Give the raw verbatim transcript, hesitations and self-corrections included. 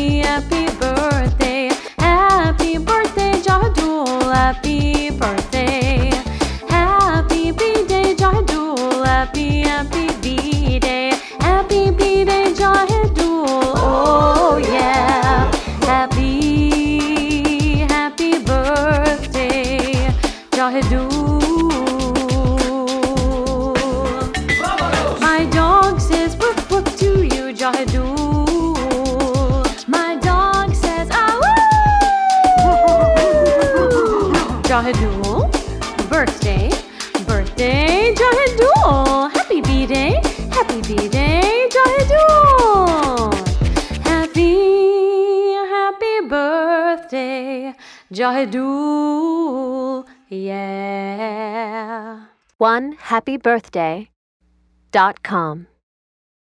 happy, happy birthday. Happy birthday, Jahidul. Happy birthday. Happy B-Day, Jahidul. Happy, happy B-Day. Happy B-Day, Jahidul. Oh yeah. Happy, happy birthday, Jahidul. My dog says woof woof to you, Jahidul. My dog says ah woo. Jahidul, birthday, birthday, Jahidul. Happy B-Day, happy B-Day, Jahidul. Happy, happy birthday, Jahidul. Yeah. one happy birthday dot com